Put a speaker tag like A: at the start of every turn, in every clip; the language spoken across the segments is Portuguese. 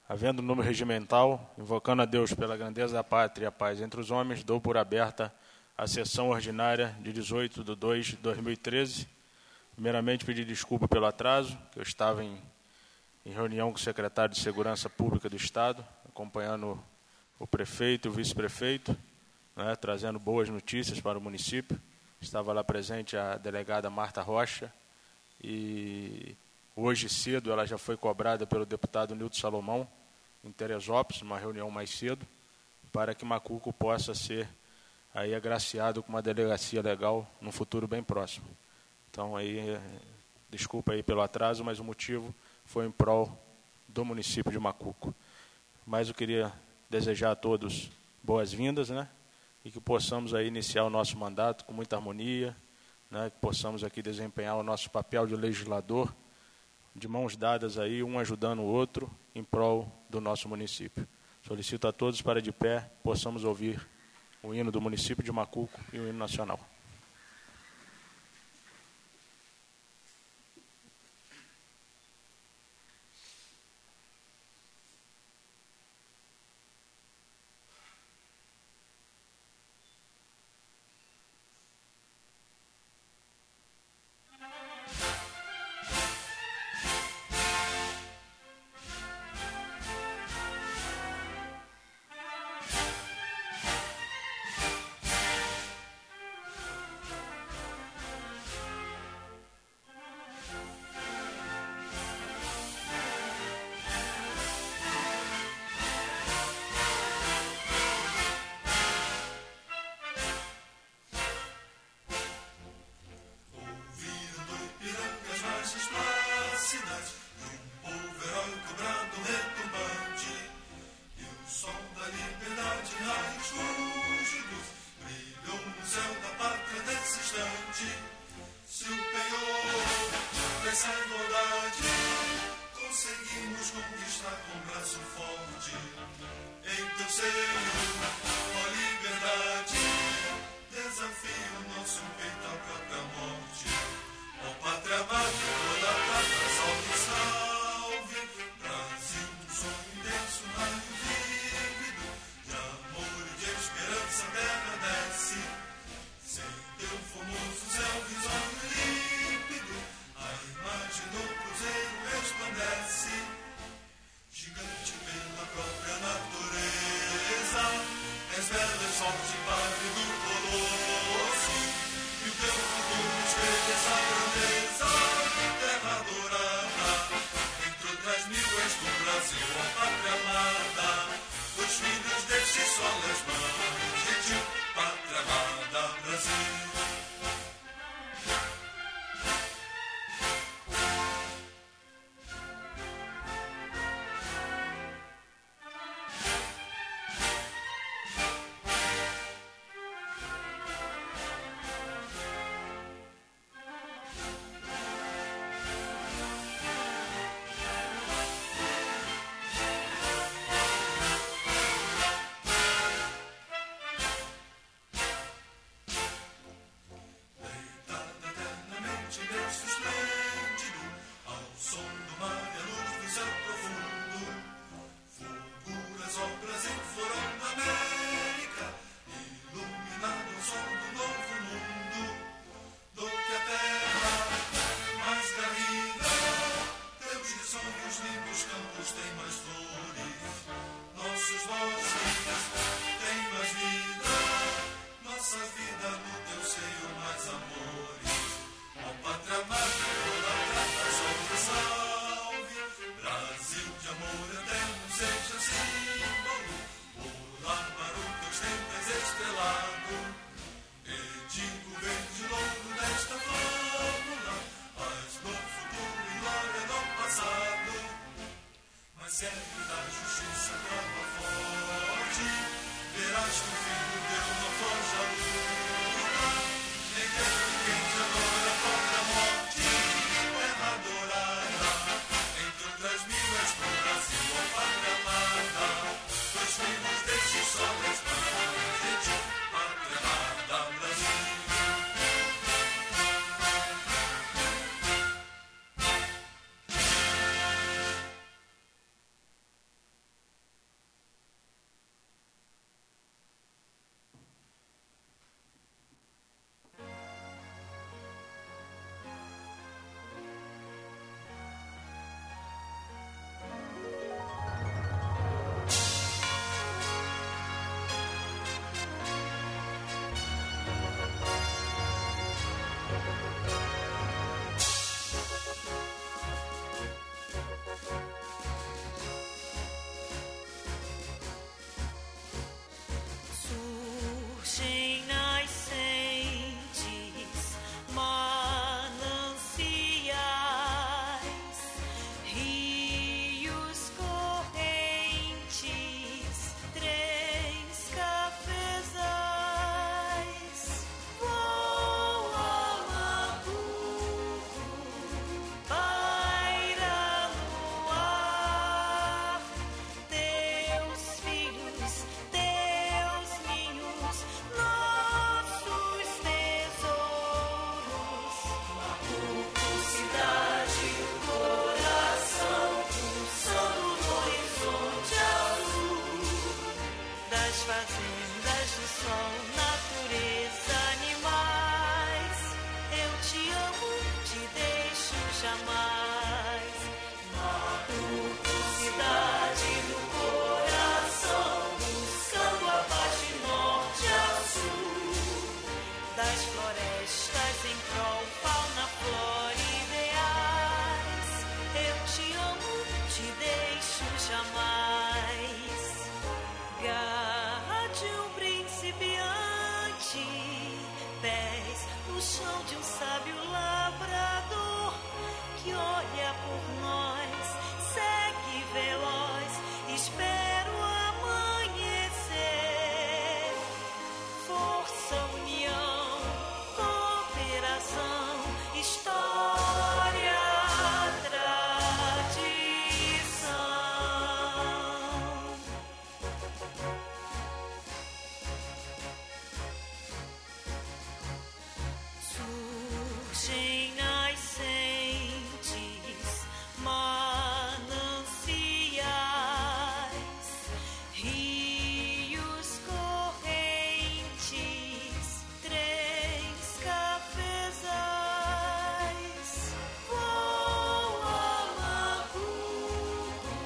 A: Havendo número regimental, invocando a Deus pela grandeza da pátria e a paz entre os homens, dou por aberta a sessão ordinária de 18/2/2013. Primeiramente, pedir desculpa pelo atraso, que eu estava em reunião com o secretário de Segurança Pública do Estado, acompanhando o prefeito e o vice-prefeito, né, trazendo boas notícias para o município. Estava lá presente a delegada Marta Rocha, e hoje cedo ela já foi cobrada pelo deputado Nilton Salomão, em Teresópolis, numa reunião mais cedo, para que Macuco possa ser aí agraciado com uma delegacia legal no futuro bem próximo. Então, aí, desculpa aí pelo atraso, mas o motivo foi em prol do município de Macuco. Mas eu queria desejar a todos boas-vindas, né? E que possamos aí iniciar o nosso mandato com muita harmonia, né? Que possamos aqui desempenhar o nosso papel de legislador, de mãos dadas aí, um ajudando o outro, em prol do nosso município. Solicito a todos para de pé, possamos ouvir o hino do município de Macuco e o hino nacional.
B: jamais. Cidade do coração, buscando a paz de norte a sul, das florestas em prol, fauna, flora, ideais. Eu te amo, te deixo jamais. Garra de um principiante, pés no chão de um sábio lavrador, que olha por nós, segue veloz, espera o amanhecer. Força, união, cooperação, história, tradição. Surgem nascentes, mananciais, rios correntes, trens, cafezais. Voa macuco,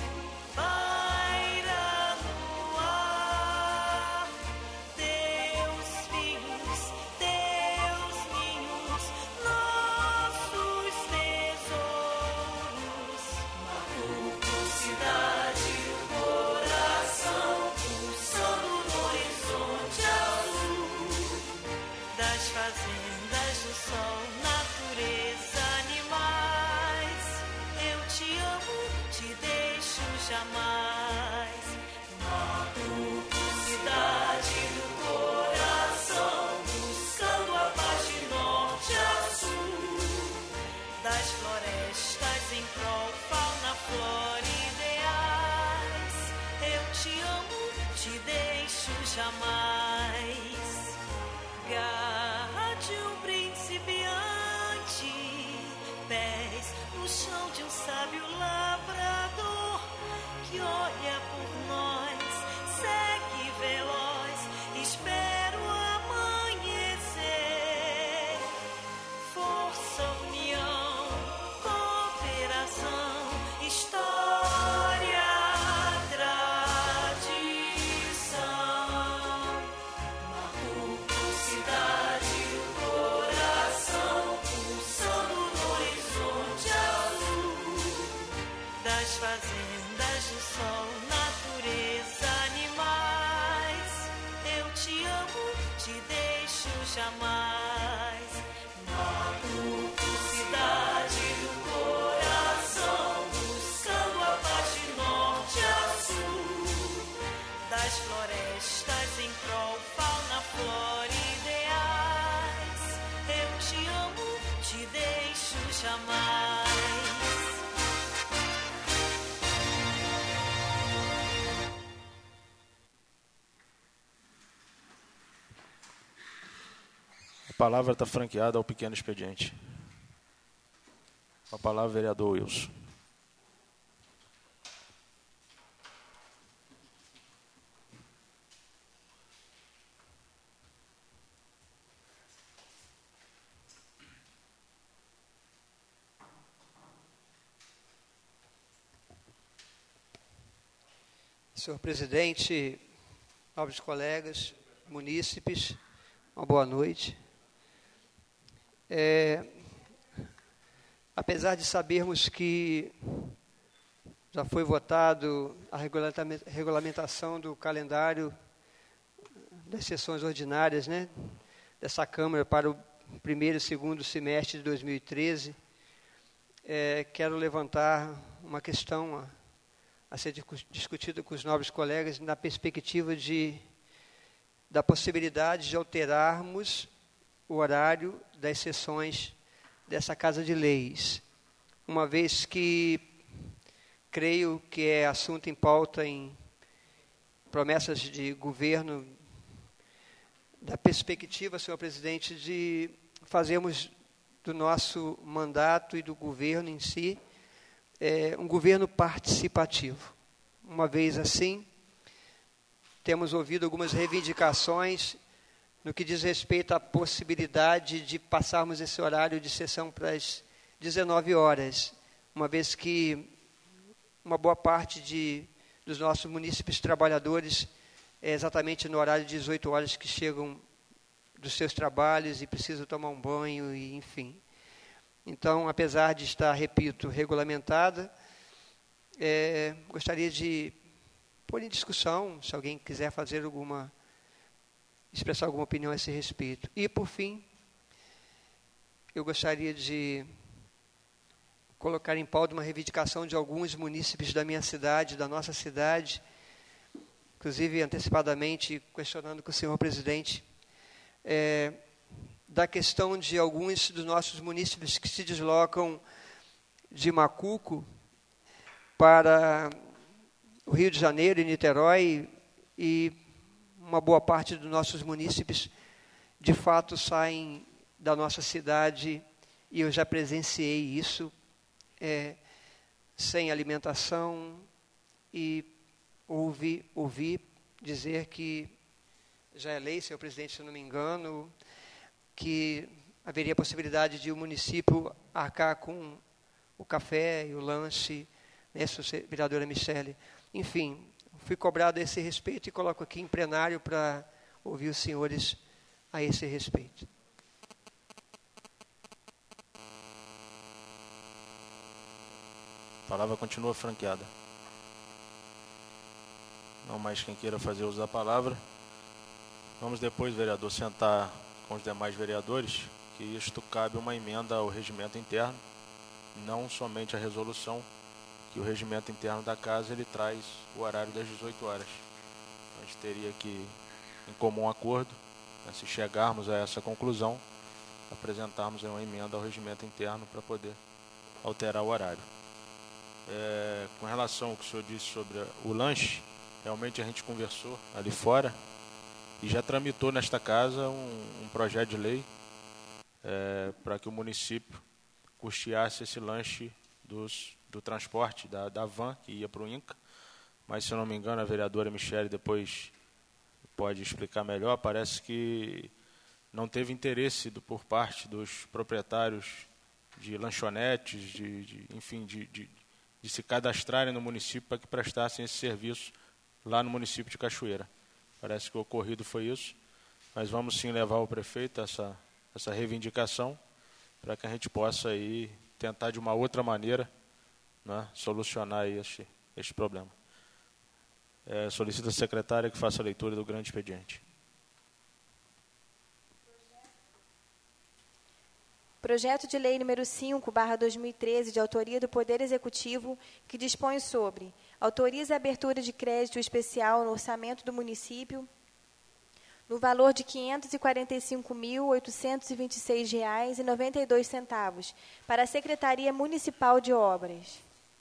B: paira no ar, teus filhos, teus ninhos, nossos tesouros. Macuco, cidade, o coração, pulsando no horizonte azul, das fazendas do sol, natureza, animais. Eu te amo, te deixo jamais. Macuco, cidade do coração, buscando a paz de norte a sul, das florestas em prol, fauna, flora, ideais. Eu te amo, te deixo jamais. Garra de um principiante, pés no chão de um sábio lavrador, que olha por nós, segue veloz, espera o amanhecer. Força, união, cooperação, história, tradição. Macuco, cidade, o coração, pulsando no horizonte azul, das fazendas do sol, natureza, animais. Eu te amo, te deixo jamais. Macuco, cidade do coração, buscando a paz de norte a sul, das florestas em prol, fauna, flora, ideais. Eu te amo, te deixo jamais.
A: A palavra está franqueada ao pequeno expediente. Com a palavra, vereador Wilson.
C: Senhor presidente, nobres colegas, munícipes, uma boa noite. Apesar de sabermos que já foi votado a regulamentação do calendário das sessões ordinárias, né, dessa Câmara para o primeiro e segundo semestre de 2013, quero levantar uma questão a ser discutida com os nobres colegas na perspectiva da possibilidade de alterarmos o horário das sessões dessa Casa de Leis, uma vez que creio que é assunto em pauta em promessas de governo, da perspectiva, senhor presidente, de fazermos do nosso mandato e do governo em si um governo participativo. Uma vez assim, temos ouvido algumas reivindicações no que diz respeito à possibilidade de passarmos esse horário de sessão para as 19 horas, uma vez que uma boa parte dos nossos munícipes trabalhadores é exatamente no horário de 18 horas que chegam dos seus trabalhos e precisam tomar um banho, e enfim. Então, apesar de estar, repito, regulamentada, gostaria de pôr em discussão, se alguém quiser expressar alguma opinião a esse respeito. E, por fim, eu gostaria de colocar em pauta uma reivindicação de alguns munícipes da minha cidade, da nossa cidade, inclusive antecipadamente questionando com o senhor presidente, da questão de alguns dos nossos munícipes que se deslocam de Macuco para o Rio de Janeiro e Niterói, e uma boa parte dos nossos munícipes, de fato, saem da nossa cidade, e eu já presenciei isso, sem alimentação, e ouvi dizer que, já é lei, senhor presidente, se não me engano, que haveria possibilidade de o município arcar com o café e o lanche, né, vereadora Michele. Enfim, fui cobrado a esse respeito e coloco aqui em plenário para ouvir os senhores a esse respeito.
A: A palavra continua franqueada. Não mais quem queira fazer uso da palavra. Vamos depois, vereador, sentar com os demais vereadores, que isto cabe uma emenda ao regimento interno, não somente a resolução, que o regimento interno da casa ele traz o horário das 18 horas. A gente teria que, em comum acordo, né, se chegarmos a essa conclusão, apresentarmos uma emenda ao regimento interno para poder alterar o horário. Com relação ao que o senhor disse sobre o lanche, realmente a gente conversou ali fora e já tramitou nesta casa um projeto de lei para que o município custeasse esse lanche do transporte da van que ia para o INCA, mas, se eu não me engano, a vereadora Michele depois pode explicar melhor. Parece que não teve interesse por parte dos proprietários de lanchonetes, enfim, de se cadastrarem no município para que prestassem esse serviço lá no município de Cachoeira. Parece que o ocorrido foi isso, mas vamos sim levar ao prefeito essa reivindicação para que a gente possa aí tentar de uma outra maneira, né, solucionar aí este problema. Solicito a secretária que faça a leitura do grande expediente.
D: Projeto de Lei número 5/2013, de autoria do Poder Executivo, que dispõe sobre: autoriza a abertura de crédito especial no orçamento do município no valor de R$ 545.826,92 para a Secretaria Municipal de Obras.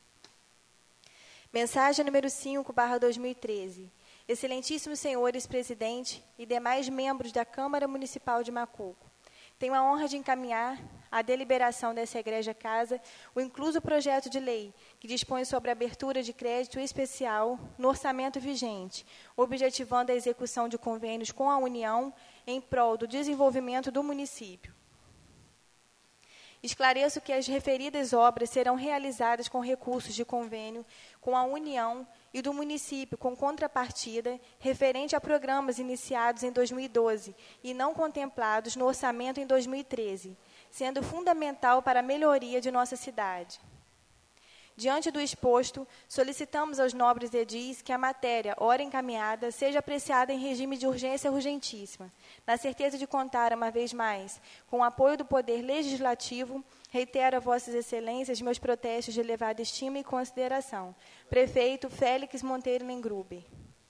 D: Mensagem número 5/2013. Excelentíssimos senhores presidente e demais membros da Câmara Municipal de Macuco, tenho a honra de encaminhar à deliberação dessa egrégia casa o incluso projeto de lei que dispõe sobre a abertura de crédito especial no orçamento vigente, objetivando a execução de convênios com a União em prol do desenvolvimento do município. Esclareço que as referidas obras serão realizadas com recursos de convênio com a União e do município, com contrapartida referente a programas iniciados em 2012 e não contemplados no orçamento em 2013, sendo fundamental para a melhoria de nossa cidade. Diante do exposto, solicitamos aos nobres edis que a matéria, ora encaminhada, seja apreciada em regime de urgência urgentíssima, na certeza de contar, uma vez mais, com o apoio do Poder Legislativo. Reitero a Vossas Excelências meus protestos de elevada estima e consideração. Prefeito Félix Monteiro Lengruber.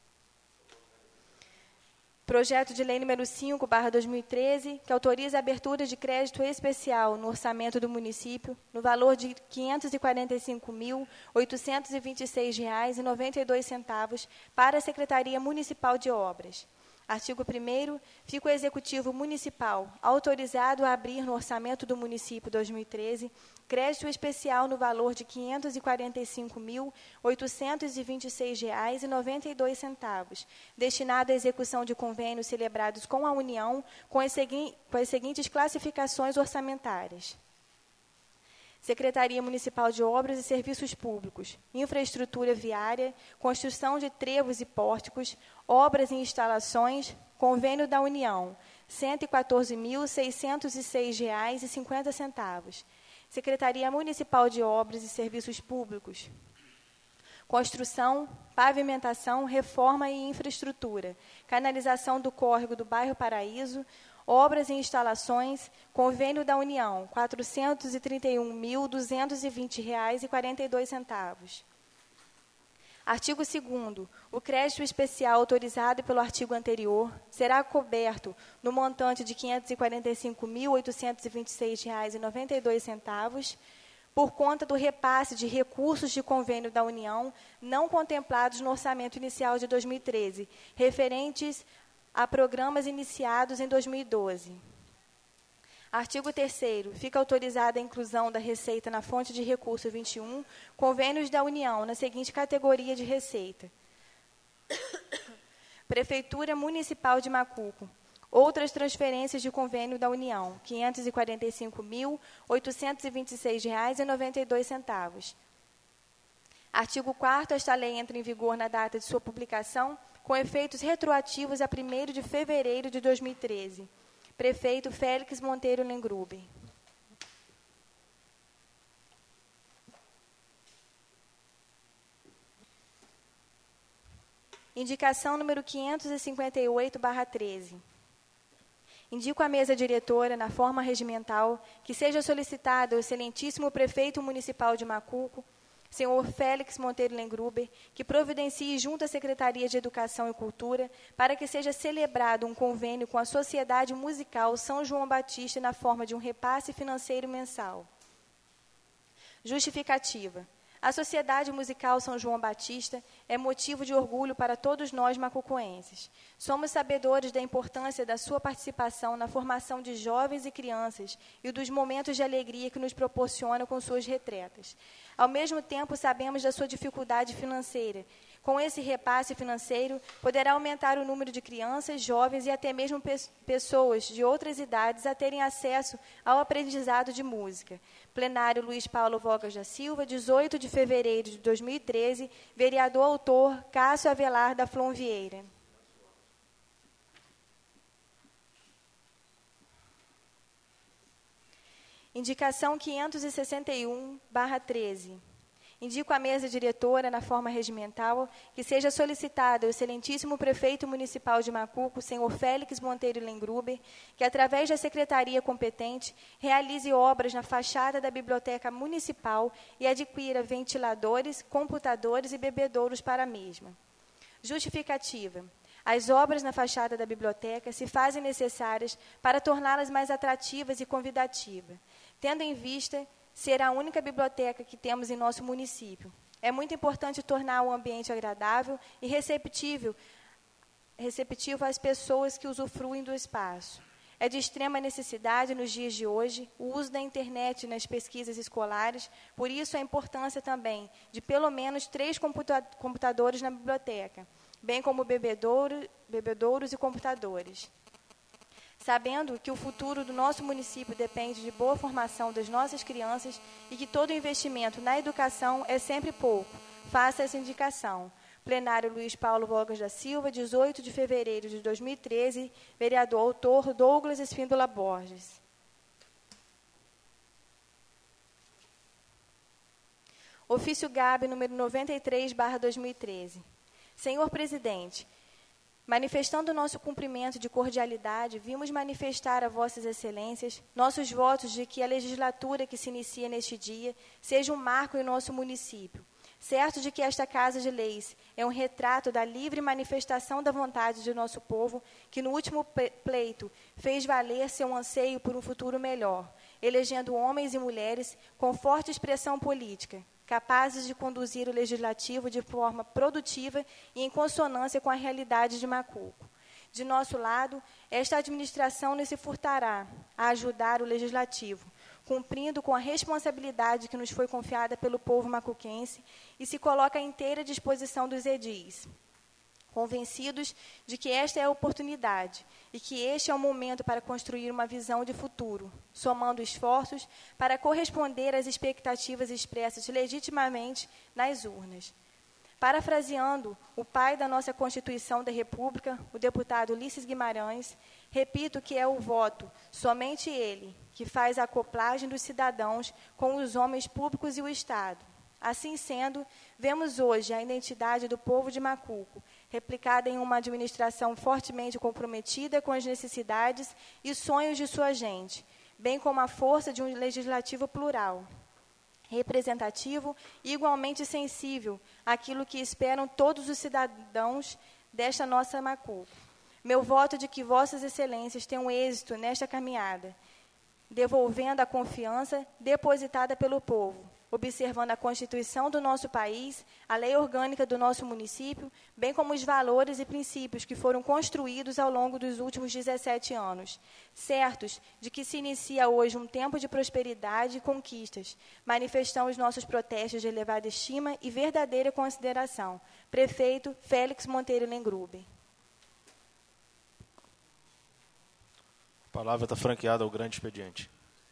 D: Projeto de Lei número 5/2013, que autoriza a abertura de crédito especial no orçamento do município, no valor de R$ 545.826,92 para a Secretaria Municipal de Obras. Artigo 1º, fica o Executivo Municipal autorizado a abrir no orçamento do município 2013 crédito especial no valor de R$ 545.826,92, destinado à execução de convênios celebrados com a União com as seguintes classificações orçamentárias. Secretaria Municipal de Obras e Serviços Públicos, Infraestrutura Viária, Construção de Trevos e Pórticos, Obras e Instalações, Convênio da União, R$ 114.606,50. Secretaria Municipal de Obras e Serviços Públicos, Construção, Pavimentação, Reforma e Infraestrutura, Canalização do Córrego do Bairro Paraíso, Obras e Instalações, Convênio da União, R$ 431.220,42. Artigo 2º. O crédito especial autorizado pelo artigo anterior será coberto no montante de R$ 545.826,92 por conta do repasse de recursos de convênio da União não contemplados no orçamento inicial de 2013, referentes a programas iniciados em 2012. Artigo 3º. Fica autorizada a inclusão da receita na fonte de recurso 21, convênios da União, na seguinte categoria de receita. Prefeitura Municipal de Macuco. Outras transferências de convênio da União, R$ 545.826,92. Artigo 4º. Esta lei entra em vigor na data de sua publicação, com efeitos retroativos a 1º de fevereiro de 2013. Prefeito Félix Monteiro Lengruber. Indicação número 558/13. Indico à mesa diretora, na forma regimental, que seja solicitado ao excelentíssimo prefeito municipal de Macuco, senhor Félix Monteiro Lengruber, que providencie junto à Secretaria de Educação e Cultura para que seja celebrado um convênio com a Sociedade Musical São João Batista na forma de um repasse financeiro mensal. Justificativa. A Sociedade Musical São João Batista é motivo de orgulho para todos nós macucoenses. Somos sabedores da importância da sua participação na formação de jovens e crianças e dos momentos de alegria que nos proporciona com suas retretas. Ao mesmo tempo, sabemos da sua dificuldade financeira. Com esse repasse financeiro, poderá aumentar o número de crianças, jovens e até mesmo pessoas de outras idades a terem acesso ao aprendizado de música. Plenário Luiz Paulo Vogas da Silva, 18 de fevereiro de 2013, vereador autor Cássio Avelar da Flon Vieira. Indicação 561/13. Indico à mesa diretora, na forma regimental, que seja solicitado ao excelentíssimo prefeito municipal de Macuco, senhor Félix Monteiro Lengruber, que, através da secretaria competente, realize obras na fachada da biblioteca municipal e adquira ventiladores, computadores e bebedouros para a mesma. Justificativa. As obras na fachada da biblioteca se fazem necessárias para torná-las mais atrativas e convidativas, tendo em vista ser a única biblioteca que temos em nosso município. É muito importante tornar o ambiente agradável e receptivo às pessoas que usufruem do espaço. É de extrema necessidade, nos dias de hoje, o uso da internet nas pesquisas escolares, por isso a importância também de pelo menos 3 computadores na biblioteca, bem como bebedouros e computadores. Sabendo que o futuro do nosso município depende de boa formação das nossas crianças e que todo investimento na educação é sempre pouco, faça essa indicação. Plenário Luiz Paulo Vogas da Silva, 18 de fevereiro de 2013, vereador autor Douglas Espíndola Borges. Ofício GAB número 93/2013. Senhor presidente, manifestando nosso cumprimento de cordialidade, vimos manifestar a vossas excelências nossos votos de que a legislatura que se inicia neste dia seja um marco em nosso município, certo de que esta Casa de Leis é um retrato da livre manifestação da vontade de nosso povo, que no último pleito fez valer seu anseio por um futuro melhor, elegendo homens e mulheres com forte expressão política, capazes de conduzir o legislativo de forma produtiva e em consonância com a realidade de Macuco. De nosso lado, esta administração não se furtará a ajudar o legislativo, cumprindo com a responsabilidade que nos foi confiada pelo povo macuquense e se coloca à inteira disposição dos edis. convencidos de que esta é a oportunidade e que este é o momento para construir uma visão de futuro, somando esforços para corresponder às expectativas expressas legitimamente nas urnas. Parafraseando o pai da nossa Constituição da República, o deputado Ulisses Guimarães, repito que é o voto, somente ele, que faz a acoplagem dos cidadãos com os homens públicos e o Estado. Assim sendo, vemos hoje a identidade do povo de Macuco, replicada em uma administração fortemente comprometida com as necessidades e sonhos de sua gente, bem como a força de um legislativo plural, representativo e igualmente sensível àquilo que esperam todos os cidadãos desta nossa Macuco. Meu voto é de que Vossas Excelências tenham êxito nesta caminhada, devolvendo a confiança depositada pelo povo, observando a Constituição do nosso país, a lei orgânica do nosso município, bem como os valores e princípios que foram construídos ao longo dos últimos 17 anos, certos de que se inicia hoje um tempo de prosperidade e conquistas. Manifestamos nossos protestos de elevada estima e verdadeira consideração. Prefeito Félix Monteiro Lengruber.
A: A palavra está franqueada ao grande expediente.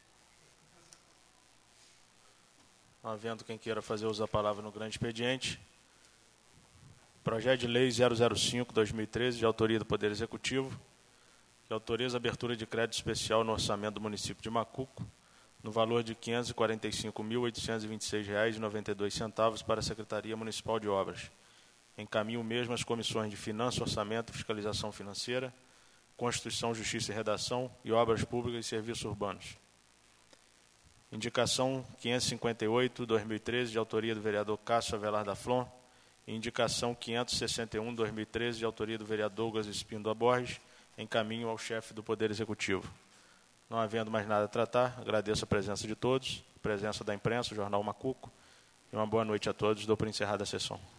A: Não havendo quem queira fazer uso da palavra no grande expediente. Projeto de Lei 005/2013, de autoria do Poder Executivo, que autoriza a abertura de crédito especial no orçamento do município de Macuco, no valor de R$ 545.826,92 para a Secretaria Municipal de Obras. Encaminho mesmo às comissões de Finanças, Orçamento e Fiscalização Financeira, Constituição, Justiça e Redação e Obras Públicas e Serviços Urbanos. Indicação 558/2013, de autoria do vereador Cássio Avelar da Flon, e indicação 561/2013, de autoria do vereador Douglas Espíndola Borges, encaminho ao chefe do Poder Executivo. Não havendo mais nada a tratar, agradeço a presença de todos, a presença da imprensa, o Jornal Macuco, e uma boa noite a todos. Dou por encerrada a sessão.